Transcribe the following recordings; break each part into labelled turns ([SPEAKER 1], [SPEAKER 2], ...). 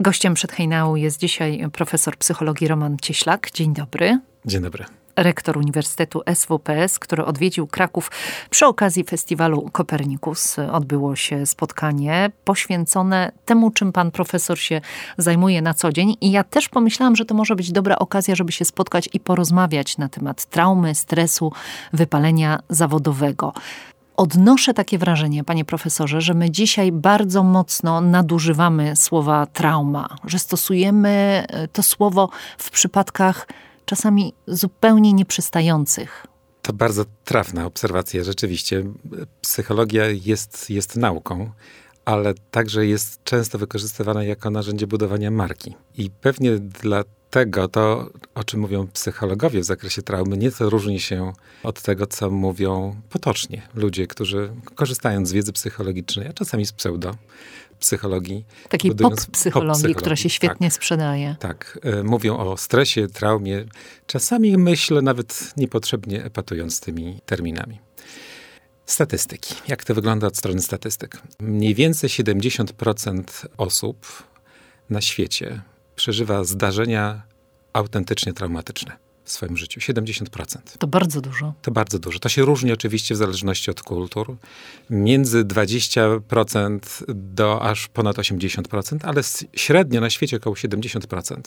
[SPEAKER 1] Gościem Przedhejnału jest dzisiaj profesor psychologii Roman Cieślak. Dzień dobry.
[SPEAKER 2] Dzień dobry.
[SPEAKER 1] Rektor Uniwersytetu SWPS, który odwiedził Kraków przy okazji festiwalu Kopernikus. Odbyło się spotkanie poświęcone temu, czym pan profesor się zajmuje na co dzień. I ja też pomyślałam, że to może być dobra okazja, żeby się spotkać i porozmawiać na temat traumy, stresu, wypalenia zawodowego. Odnoszę takie wrażenie, panie profesorze, że my dzisiaj bardzo mocno nadużywamy słowa trauma, że stosujemy to słowo w przypadkach czasami zupełnie nieprzystających.
[SPEAKER 2] To bardzo trafna obserwacja. Rzeczywiście psychologia jest nauką, ale także jest często wykorzystywana jako narzędzie budowania marki. I pewnie dlatego to, o czym mówią psychologowie w zakresie traumy, nieco różni się od tego, co mówią potocznie ludzie, którzy korzystają z wiedzy psychologicznej, a czasami z pseudopsychologii.
[SPEAKER 1] Takiej pop-psychologii, która się świetnie sprzedaje.
[SPEAKER 2] Tak. Mówią o stresie, traumie. Czasami myślę nawet niepotrzebnie epatując tymi terminami. Statystyki. Jak to wygląda od strony statystyk? Mniej więcej 70% osób na świecie przeżywa zdarzenia autentycznie traumatyczne w swoim życiu. 70%.
[SPEAKER 1] To bardzo dużo.
[SPEAKER 2] To bardzo dużo. To się różni oczywiście w zależności od kultur. Między 20% do aż ponad 80%, ale średnio na świecie około 70%.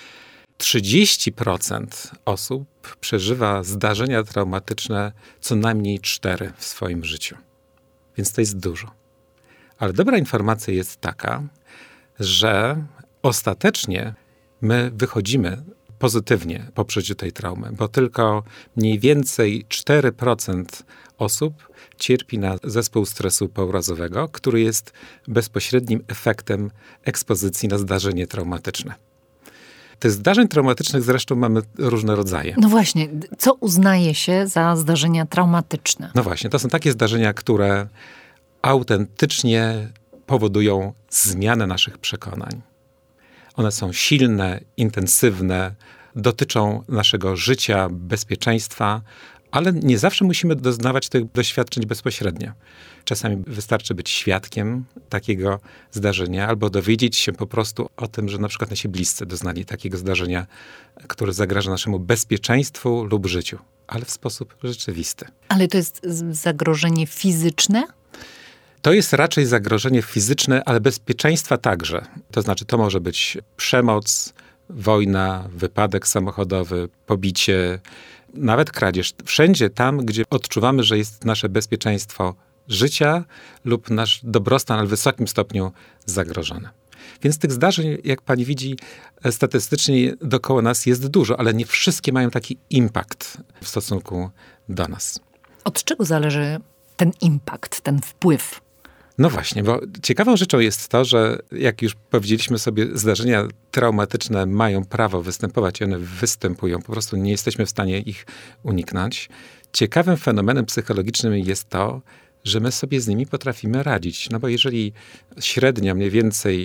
[SPEAKER 2] 30% osób przeżywa zdarzenia traumatyczne co najmniej 4 w swoim życiu. Więc to jest dużo. Ale dobra informacja jest taka, że ostatecznie my wychodzimy pozytywnie po przeżyciu tej traumy, bo tylko mniej więcej 4% osób cierpi na zespół stresu pourazowego, który jest bezpośrednim efektem ekspozycji na zdarzenie traumatyczne. Tych zdarzeń traumatycznych zresztą mamy różne rodzaje.
[SPEAKER 1] No właśnie, co uznaje się za zdarzenia traumatyczne?
[SPEAKER 2] No właśnie, to są takie zdarzenia, które autentycznie powodują zmianę naszych przekonań. One są silne, intensywne, dotyczą naszego życia, bezpieczeństwa, ale nie zawsze musimy doznawać tych doświadczeń bezpośrednio. Czasami wystarczy być świadkiem takiego zdarzenia albo dowiedzieć się po prostu o tym, że na przykład nasi bliscy doznali takiego zdarzenia, które zagraża naszemu bezpieczeństwu lub życiu, ale w sposób rzeczywisty.
[SPEAKER 1] Ale to jest zagrożenie fizyczne?
[SPEAKER 2] To jest raczej zagrożenie fizyczne, ale bezpieczeństwa także. To znaczy, to może być przemoc, wojna, wypadek samochodowy, pobicie, nawet kradzież. Wszędzie tam, gdzie odczuwamy, że jest nasze bezpieczeństwo życia lub nasz dobrostan w wysokim stopniu zagrożone. Więc tych zdarzeń, jak pani widzi, statystycznie dookoła nas jest dużo, ale nie wszystkie mają taki impact w stosunku do nas.
[SPEAKER 1] Od czego zależy ten impact, ten wpływ?
[SPEAKER 2] No właśnie, bo ciekawą rzeczą jest to, że jak już powiedzieliśmy sobie, zdarzenia traumatyczne mają prawo występować i one występują. Po prostu nie jesteśmy w stanie ich uniknąć. Ciekawym fenomenem psychologicznym jest to, że my sobie z nimi potrafimy radzić. No bo jeżeli średnio mniej więcej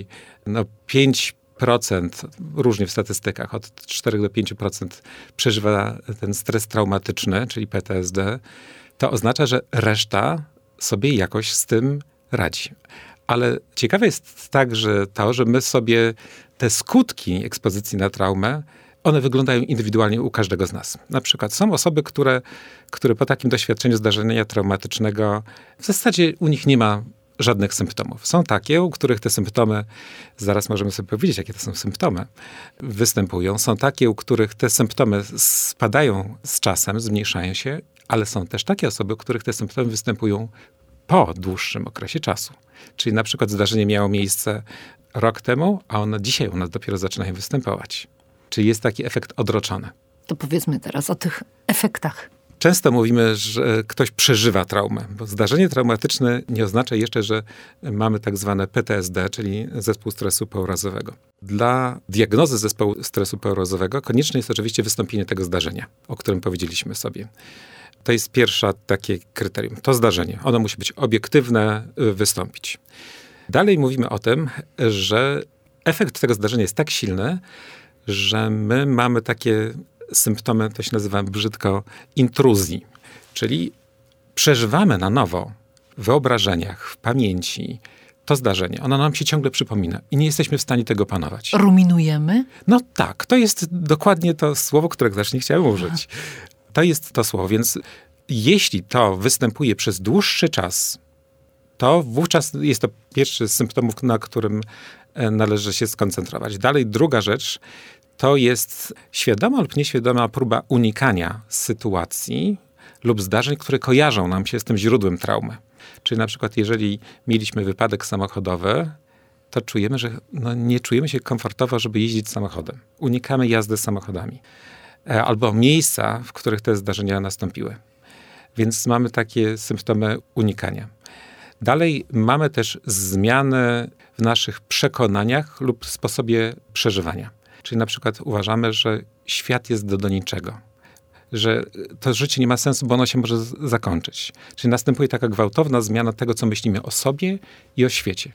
[SPEAKER 2] 5%, różnie w statystykach, od 4 do 5% przeżywa ten stres traumatyczny, czyli PTSD, to oznacza, że reszta sobie jakoś z tym radzi. Ale ciekawe jest także to, że my sobie te skutki ekspozycji na traumę, one wyglądają indywidualnie u każdego z nas. Na przykład są osoby, które po takim doświadczeniu zdarzenia traumatycznego w zasadzie u nich nie ma żadnych symptomów. Są takie, u których te symptomy, zaraz możemy sobie powiedzieć, jakie to są symptomy, występują. Są takie, u których te symptomy spadają z czasem, zmniejszają się, ale są też takie osoby, u których te symptomy występują po dłuższym okresie czasu. Czyli na przykład zdarzenie miało miejsce rok temu, a one dzisiaj u nas dopiero zaczynają występować. Czyli jest taki efekt odroczony.
[SPEAKER 1] To powiedzmy teraz o tych efektach.
[SPEAKER 2] Często mówimy, że ktoś przeżywa traumę, bo zdarzenie traumatyczne nie oznacza jeszcze, że mamy tak zwane PTSD, czyli zespół stresu pourazowego. Dla diagnozy zespołu stresu pourazowego konieczne jest oczywiście wystąpienie tego zdarzenia, o którym powiedzieliśmy sobie. To jest pierwsze takie kryterium. To zdarzenie. Ono musi być obiektywne, wystąpić. Dalej mówimy o tym, że efekt tego zdarzenia jest tak silny, że my mamy takie symptomy, to się nazywa brzydko, intruzji. Czyli przeżywamy na nowo w wyobrażeniach, w pamięci to zdarzenie, ono nam się ciągle przypomina i nie jesteśmy w stanie tego panować.
[SPEAKER 1] Ruminujemy?
[SPEAKER 2] No tak, to jest dokładnie to słowo, którego też nie chciałem użyć. To jest to słowo, więc jeśli to występuje przez dłuższy czas, to wówczas jest to pierwszy z symptomów, na którym należy się skoncentrować. Dalej druga rzecz, to jest świadoma lub nieświadoma próba unikania sytuacji lub zdarzeń, które kojarzą nam się z tym źródłem traumy. Czyli na przykład jeżeli mieliśmy wypadek samochodowy, to czujemy, że nie czujemy się komfortowo, żeby jeździć samochodem. Unikamy jazdy samochodami. Albo miejsca, w których te zdarzenia nastąpiły. Więc mamy takie symptomy unikania. Dalej mamy też zmiany w naszych przekonaniach lub sposobie przeżywania. Czyli na przykład uważamy, że świat jest do niczego. Że to życie nie ma sensu, bo ono się może zakończyć. Czyli następuje taka gwałtowna zmiana tego, co myślimy o sobie i o świecie.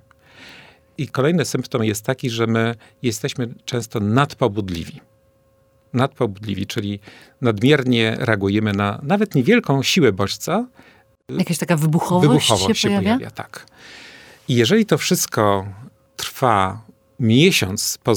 [SPEAKER 2] I kolejny symptom jest taki, że my jesteśmy często nadpobudliwi. Nadpobudliwi, czyli nadmiernie reagujemy na nawet niewielką siłę bodźca.
[SPEAKER 1] Jakaś taka wybuchowość się pojawia?
[SPEAKER 2] Tak. I jeżeli to wszystko trwa miesiąc po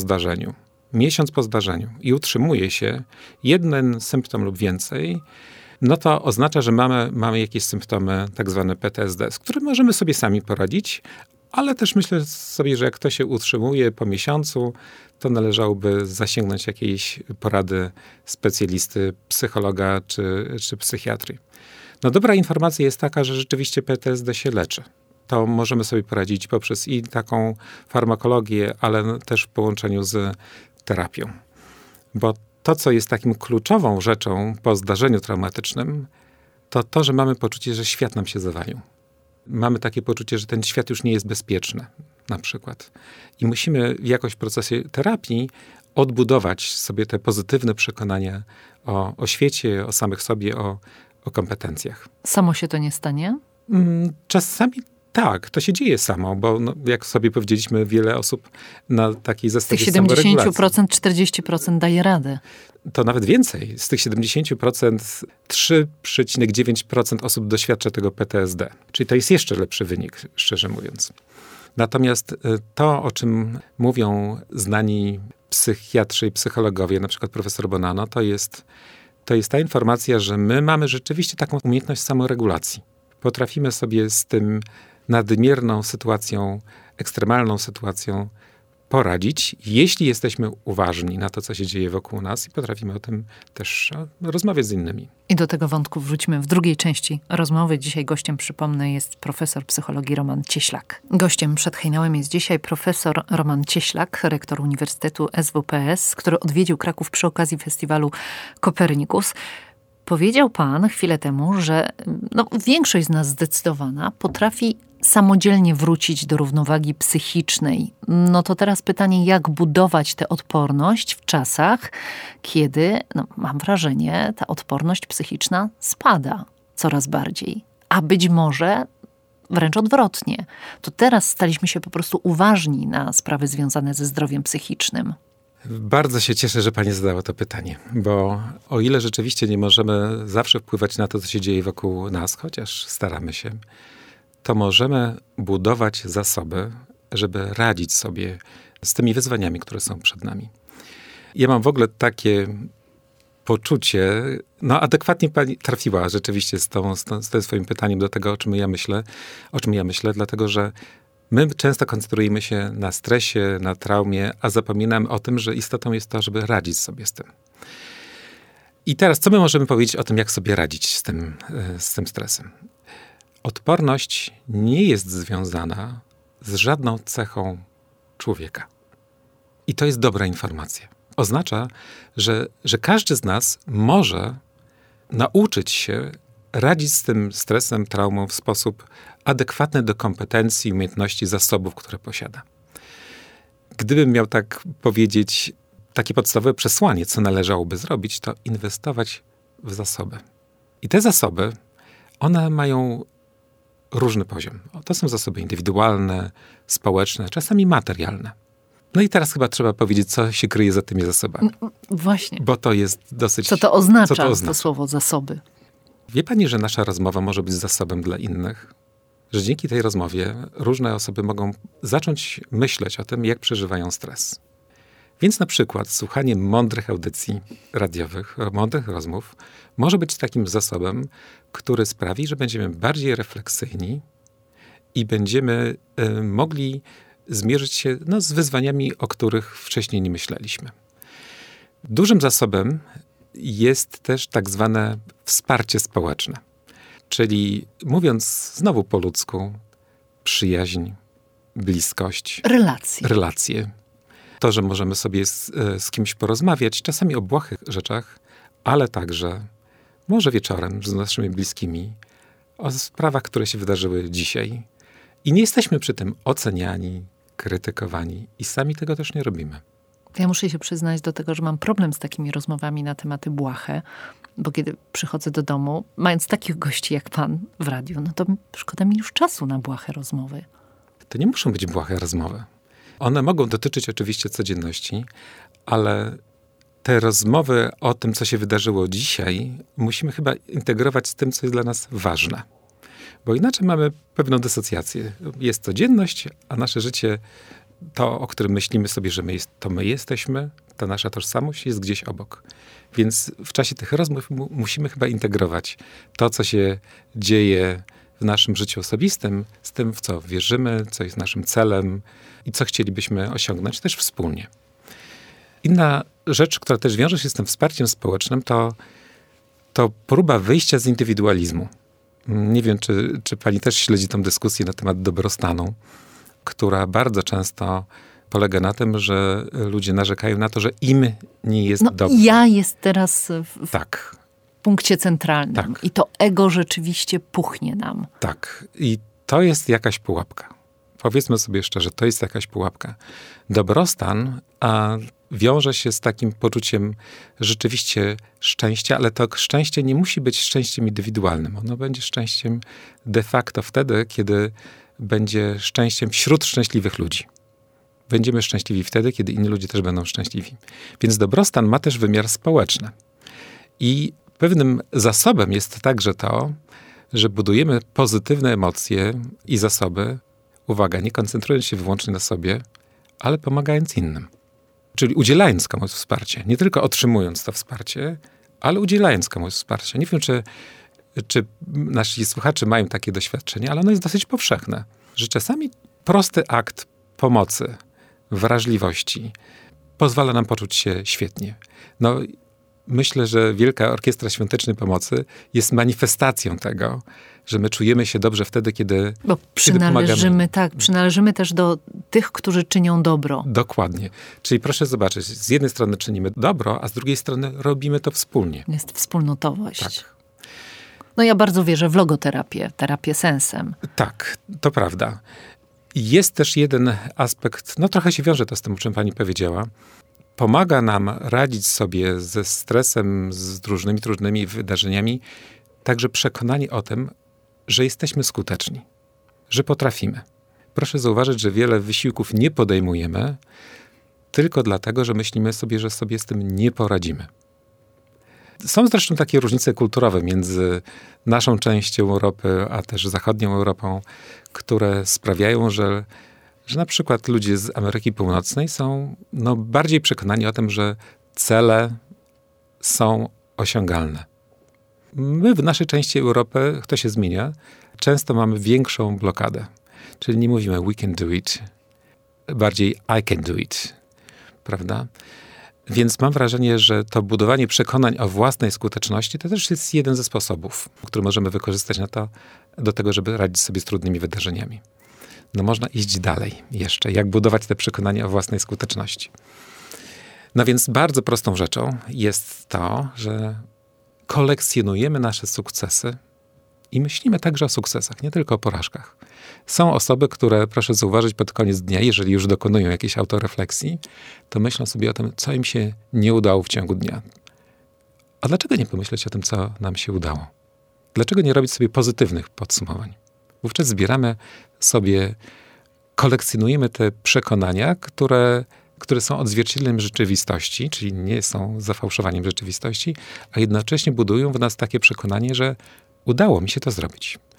[SPEAKER 2] zdarzeniu i utrzymuje się jeden symptom lub więcej, no to oznacza, że mamy jakieś symptomy tak zwane PTSD, z którym możemy sobie sami poradzić, ale też myślę sobie, że jak to się utrzymuje po miesiącu, to należałoby zasięgnąć jakiejś porady specjalisty, psychologa czy psychiatry. No dobra informacja jest taka, że rzeczywiście PTSD się leczy. To możemy sobie poradzić poprzez i taką farmakologię, ale też w połączeniu z terapią. Bo to, co jest takim kluczową rzeczą po zdarzeniu traumatycznym, to, że mamy poczucie, że świat nam się zawalił. Mamy takie poczucie, że ten świat już nie jest bezpieczny, na przykład. I musimy jakoś w procesie terapii odbudować sobie te pozytywne przekonania o świecie, o samych sobie, o kompetencjach.
[SPEAKER 1] Samo się to nie stanie?
[SPEAKER 2] Czasami tak, to się dzieje samo, bo jak sobie powiedzieliśmy, wiele osób na takiej zasadzie samoregulacji.
[SPEAKER 1] Z tych 70% 40% daje radę.
[SPEAKER 2] To nawet więcej. Z tych 70% 3,9% osób doświadcza tego PTSD. Czyli to jest jeszcze lepszy wynik, szczerze mówiąc. Natomiast to, o czym mówią znani psychiatrzy i psychologowie, na przykład profesor Bonanno, to jest ta informacja, że my mamy rzeczywiście taką umiejętność samoregulacji. Potrafimy sobie z tym nadmierną sytuacją, ekstremalną sytuacją poradzić, jeśli jesteśmy uważni na to, co się dzieje wokół nas i potrafimy o tym też rozmawiać z innymi.
[SPEAKER 1] I do tego wątku wrócimy w drugiej części rozmowy. Dzisiaj gościem, przypomnę, jest profesor psychologii Roman Cieślak. Gościem przed Hejnałem jest dzisiaj profesor Roman Cieślak, rektor Uniwersytetu SWPS, który odwiedził Kraków przy okazji festiwalu Kopernikus. Powiedział pan chwilę temu, że większość z nas zdecydowana potrafi samodzielnie wrócić do równowagi psychicznej. No to teraz pytanie, jak budować tę odporność w czasach, kiedy, mam wrażenie, ta odporność psychiczna spada coraz bardziej. A być może wręcz odwrotnie. To teraz staliśmy się po prostu uważni na sprawy związane ze zdrowiem psychicznym.
[SPEAKER 2] Bardzo się cieszę, że pani zadała to pytanie, bo o ile rzeczywiście nie możemy zawsze wpływać na to, co się dzieje wokół nas, chociaż staramy się, to możemy budować zasoby, żeby radzić sobie z tymi wyzwaniami, które są przed nami. Ja mam w ogóle takie poczucie, adekwatnie pani trafiła rzeczywiście z tym swoim pytaniem do tego, o czym ja myślę, dlatego że my często koncentrujemy się na stresie, na traumie, a zapominamy o tym, że istotą jest to, żeby radzić sobie z tym. I teraz, co my możemy powiedzieć o tym, jak sobie radzić z tym stresem? Odporność nie jest związana z żadną cechą człowieka. I to jest dobra informacja. Oznacza, że każdy z nas może nauczyć się radzić z tym stresem, traumą w sposób adekwatny do kompetencji, umiejętności, zasobów, które posiada. Gdybym miał tak powiedzieć, takie podstawowe przesłanie, co należałoby zrobić, to inwestować w zasoby. I te zasoby, one mają różny poziom. To są zasoby indywidualne, społeczne, czasami materialne. No i teraz chyba trzeba powiedzieć, co się kryje za tymi zasobami.
[SPEAKER 1] Właśnie.
[SPEAKER 2] Bo to jest dosyć...
[SPEAKER 1] Co to oznacza, to słowo zasoby?
[SPEAKER 2] Wie pani, że nasza rozmowa może być zasobem dla innych? że dzięki tej rozmowie różne osoby mogą zacząć myśleć o tym, jak przeżywają stres. Więc na przykład słuchanie mądrych audycji radiowych, mądrych rozmów może być takim zasobem, który sprawi, że będziemy bardziej refleksyjni i będziemy mogli zmierzyć się z wyzwaniami, o których wcześniej nie myśleliśmy. Dużym zasobem jest też tak zwane wsparcie społeczne. Czyli mówiąc znowu po ludzku, przyjaźń, bliskość. Relacje. To, że możemy sobie z kimś porozmawiać, czasami o błahych rzeczach, ale także może wieczorem z naszymi bliskimi o sprawach, które się wydarzyły dzisiaj. I nie jesteśmy przy tym oceniani, krytykowani i sami tego też nie robimy.
[SPEAKER 1] Ja muszę się przyznać do tego, że mam problem z takimi rozmowami na tematy błahe, bo kiedy przychodzę do domu, mając takich gości jak pan w radiu, no to szkoda mi już czasu na błahe rozmowy.
[SPEAKER 2] To nie muszą być błahe rozmowy. One mogą dotyczyć oczywiście codzienności, ale te rozmowy o tym, co się wydarzyło dzisiaj, musimy chyba integrować z tym, co jest dla nas ważne. Bo inaczej mamy pewną dysocjację. Jest codzienność, a nasze życie, to, o którym myślimy sobie, że my jesteśmy, ta nasza tożsamość jest gdzieś obok. Więc w czasie tych rozmów musimy chyba integrować to, co się dzieje w naszym życiu osobistym, z tym, w co wierzymy, co jest naszym celem i co chcielibyśmy osiągnąć też wspólnie. Inna rzecz, która też wiąże się z tym wsparciem społecznym, to próba wyjścia z indywidualizmu. Nie wiem, czy pani też śledzi tę dyskusję na temat dobrostanu, która bardzo często polega na tym, że ludzie narzekają na to, że im nie jest dobrze.
[SPEAKER 1] Ja jest teraz w
[SPEAKER 2] tak.
[SPEAKER 1] punkcie centralnym.
[SPEAKER 2] Tak.
[SPEAKER 1] I to ego rzeczywiście puchnie nam.
[SPEAKER 2] Tak. I to jest jakaś pułapka. Powiedzmy sobie szczerze, to jest jakaś pułapka. Dobrostan wiąże się z takim poczuciem rzeczywiście szczęścia, ale to szczęście nie musi być szczęściem indywidualnym. Ono będzie szczęściem de facto wtedy, kiedy będzie szczęściem wśród szczęśliwych ludzi. Będziemy szczęśliwi wtedy, kiedy inni ludzie też będą szczęśliwi. Więc dobrostan ma też wymiar społeczny. I pewnym zasobem jest także to, że budujemy pozytywne emocje i zasoby, uwaga, nie koncentrując się wyłącznie na sobie, ale pomagając innym. Czyli udzielając komuś wsparcia. Nie tylko otrzymując to wsparcie, ale udzielając komuś wsparcia. Nie wiem, czy nasi słuchacze mają takie doświadczenie, ale ono jest dosyć powszechne. Że czasami prosty akt pomocy, wrażliwości pozwala nam poczuć się świetnie. Myślę, że Wielka Orkiestra Świątecznej Pomocy jest manifestacją tego, że my czujemy się dobrze wtedy, kiedy
[SPEAKER 1] pomagamy. Tak, przynależymy też do tych, którzy czynią dobro.
[SPEAKER 2] Dokładnie. Czyli proszę zobaczyć, z jednej strony czynimy dobro, a z drugiej strony robimy to wspólnie.
[SPEAKER 1] Jest wspólnotowość.
[SPEAKER 2] Tak.
[SPEAKER 1] Ja bardzo wierzę w logoterapię, terapię sensem.
[SPEAKER 2] Tak, to prawda. Jest też jeden aspekt, trochę się wiąże to z tym, o czym pani powiedziała. Pomaga nam radzić sobie ze stresem, z różnymi trudnymi wydarzeniami, także przekonanie o tym, że jesteśmy skuteczni, że potrafimy. Proszę zauważyć, że wiele wysiłków nie podejmujemy tylko dlatego, że myślimy sobie, że sobie z tym nie poradzimy. Są zresztą takie różnice kulturowe między naszą częścią Europy, a też zachodnią Europą, które sprawiają, że na przykład ludzie z Ameryki Północnej są bardziej przekonani o tym, że cele są osiągalne. My w naszej części Europy, to się zmienia, często mamy większą blokadę. Czyli nie mówimy we can do it, bardziej I can do it, prawda? Więc mam wrażenie, że to budowanie przekonań o własnej skuteczności to też jest jeden ze sposobów, który możemy wykorzystać do tego, żeby radzić sobie z trudnymi wydarzeniami. Można iść dalej jeszcze, jak budować te przekonania o własnej skuteczności. Więc bardzo prostą rzeczą jest to, że kolekcjonujemy nasze sukcesy i myślimy także o sukcesach, nie tylko o porażkach. Są osoby, które, proszę zauważyć, pod koniec dnia, jeżeli już dokonują jakiejś autorefleksji, to myślą sobie o tym, co im się nie udało w ciągu dnia. A dlaczego nie pomyśleć o tym, co nam się udało? Dlaczego nie robić sobie pozytywnych podsumowań? Wówczas zbieramy sobie, kolekcjonujemy te przekonania, które są odzwierciedleniem rzeczywistości, czyli nie są zafałszowaniem rzeczywistości, a jednocześnie budują w nas takie przekonanie, że udało mi się to zrobić.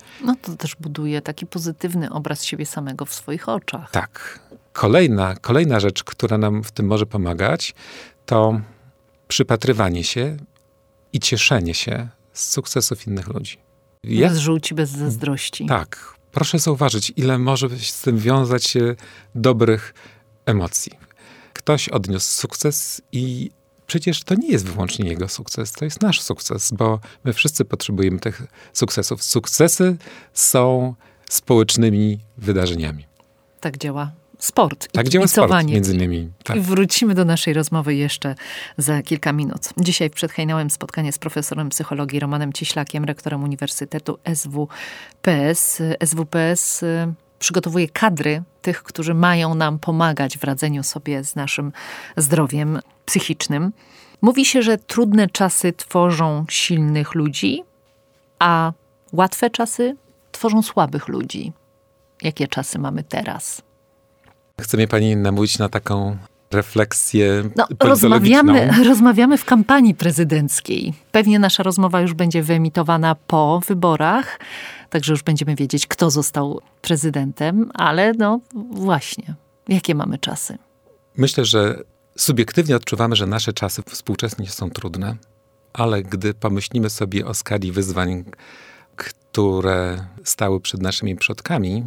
[SPEAKER 1] No to też buduje taki pozytywny obraz siebie samego w swoich oczach.
[SPEAKER 2] Tak. Kolejna rzecz, która nam w tym może pomagać, to przypatrywanie się i cieszenie się z sukcesów innych ludzi.
[SPEAKER 1] Bez żółci, bez zazdrości.
[SPEAKER 2] Tak. Proszę zauważyć, ile może z tym wiązać się dobrych emocji. Ktoś odniósł sukces i przecież to nie jest wyłącznie jego sukces, to jest nasz sukces, bo my wszyscy potrzebujemy tych sukcesów. Sukcesy są społecznymi wydarzeniami.
[SPEAKER 1] Tak działa sport.
[SPEAKER 2] Tak działa sport, między innymi. Tak.
[SPEAKER 1] I wrócimy do naszej rozmowy jeszcze za kilka minut. Dzisiaj przed Hejnałem spotkanie z profesorem psychologii Romanem Cieślakiem, rektorem Uniwersytetu SWPS. SWPS przygotowuje kadry tych, którzy mają nam pomagać w radzeniu sobie z naszym zdrowiem psychicznym. Mówi się, że trudne czasy tworzą silnych ludzi, a łatwe czasy tworzą słabych ludzi. Jakie czasy mamy teraz?
[SPEAKER 2] Chce mnie pani namówić na taką refleksję
[SPEAKER 1] rozmawiamy w kampanii prezydenckiej. Pewnie nasza rozmowa już będzie wyemitowana po wyborach, także już będziemy wiedzieć, kto został prezydentem, ale no właśnie, jakie mamy czasy?
[SPEAKER 2] Myślę, że subiektywnie odczuwamy, że nasze czasy współczesnie są trudne, ale gdy pomyślimy sobie o skali wyzwań, które stały przed naszymi przodkami,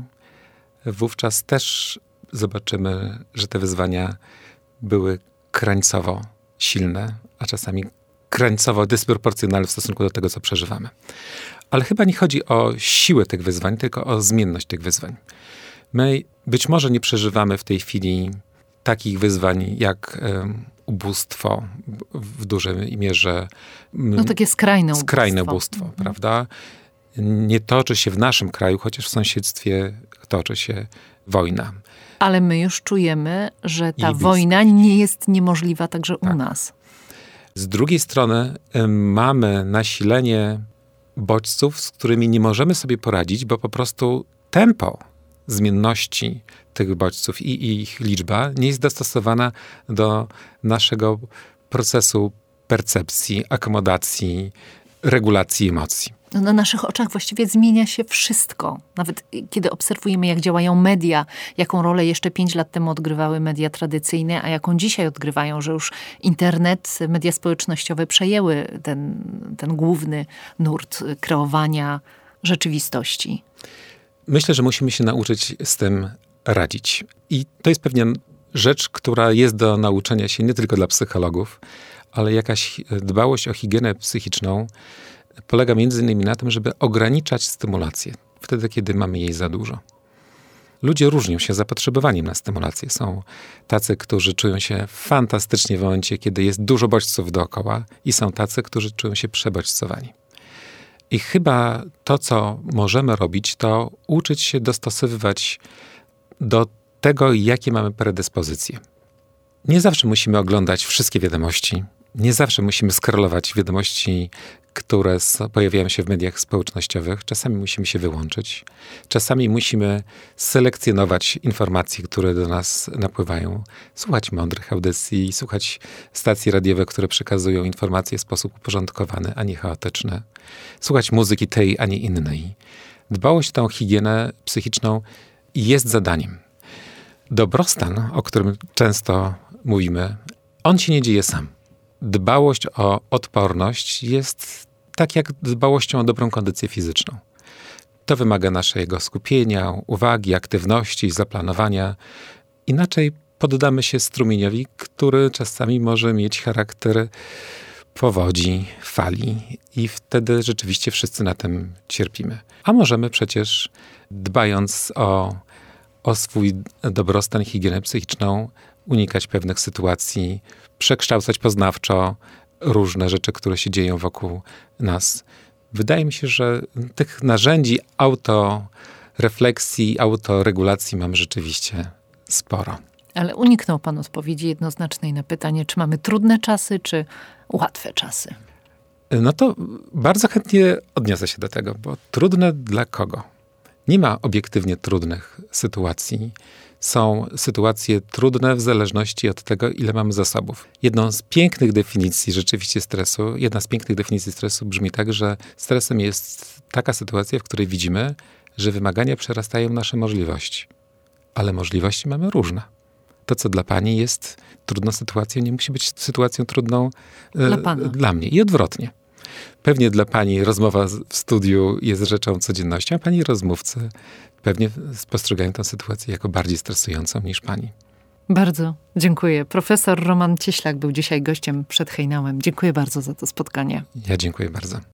[SPEAKER 2] wówczas też zobaczymy, że te wyzwania były krańcowo silne, a czasami krańcowo dysproporcjonalne w stosunku do tego, co przeżywamy. Ale chyba nie chodzi o siłę tych wyzwań, tylko o zmienność tych wyzwań. My być może nie przeżywamy w tej chwili takich wyzwań jak ubóstwo w dużej mierze.
[SPEAKER 1] No takie skrajne
[SPEAKER 2] ubóstwo, prawda? Nie toczy się w naszym kraju, chociaż w sąsiedztwie toczy się wojna.
[SPEAKER 1] Ale my już czujemy, że ta wojna nie jest niemożliwa także u nas.
[SPEAKER 2] Z drugiej strony mamy nasilenie bodźców, z którymi nie możemy sobie poradzić, bo po prostu tempo zmienności tych bodźców i ich liczba nie jest dostosowana do naszego procesu percepcji, akomodacji, regulacji emocji.
[SPEAKER 1] No, na naszych oczach właściwie zmienia się wszystko. Nawet kiedy obserwujemy, jak działają media, jaką rolę jeszcze 5 lat temu odgrywały media tradycyjne, a jaką dzisiaj odgrywają, że już internet, media społecznościowe przejęły ten główny nurt kreowania rzeczywistości.
[SPEAKER 2] Myślę, że musimy się nauczyć z tym radzić. I to jest pewnie rzecz, która jest do nauczenia się nie tylko dla psychologów, ale jakaś dbałość o higienę psychiczną polega między innymi na tym, żeby ograniczać stymulację wtedy, kiedy mamy jej za dużo. Ludzie różnią się zapotrzebowaniem na stymulację. Są tacy, którzy czują się fantastycznie w momencie, kiedy jest dużo bodźców dookoła i są tacy, którzy czują się przebodźcowani. I chyba to, co możemy robić, to uczyć się dostosowywać do tego, jakie mamy predyspozycje. Nie zawsze musimy oglądać wszystkie wiadomości. Nie zawsze musimy skrolować wiadomości, które pojawiają się w mediach społecznościowych. Czasami musimy się wyłączyć. Czasami musimy selekcjonować informacje, które do nas napływają. Słuchać mądrych audycji, słuchać stacji radiowych, które przekazują informacje w sposób uporządkowany, a nie chaotyczny. Słuchać muzyki tej, a nie innej. Dbałość o tą higienę psychiczną jest zadaniem. Dobrostan, o którym często mówimy, on się nie dzieje sam. Dbałość o odporność jest tak jak dbałością o dobrą kondycję fizyczną. To wymaga naszego skupienia, uwagi, aktywności, zaplanowania. Inaczej poddamy się strumieniowi, który czasami może mieć charakter powodzi, fali i wtedy rzeczywiście wszyscy na tym cierpimy. A możemy przecież, dbając o swój dobrostan i higienę psychiczną, unikać pewnych sytuacji, przekształcać poznawczo różne rzeczy, które się dzieją wokół nas. Wydaje mi się, że tych narzędzi autorefleksji, autoregulacji mam rzeczywiście sporo.
[SPEAKER 1] Ale uniknął pan odpowiedzi jednoznacznej na pytanie, czy mamy trudne czasy, czy łatwe czasy?
[SPEAKER 2] No to bardzo chętnie odniosę się do tego, bo trudne dla kogo? Nie ma obiektywnie trudnych sytuacji. są sytuacje trudne w zależności od tego, ile mamy zasobów. Jedna z pięknych definicji stresu brzmi tak, że stresem jest taka sytuacja, w której widzimy, że wymagania przerastają nasze możliwości. Ale możliwości mamy różne. To, co dla pani jest trudną sytuacją, nie musi być sytuacją trudną dla mnie. I odwrotnie. Pewnie dla pani rozmowa w studiu jest rzeczą codziennością, a pani rozmówcy pewnie spostrzegają tę sytuację jako bardziej stresującą niż pani.
[SPEAKER 1] Bardzo dziękuję. Profesor Roman Cieślak był dzisiaj gościem przed Hejnałem. Dziękuję bardzo za to spotkanie.
[SPEAKER 2] Ja dziękuję bardzo.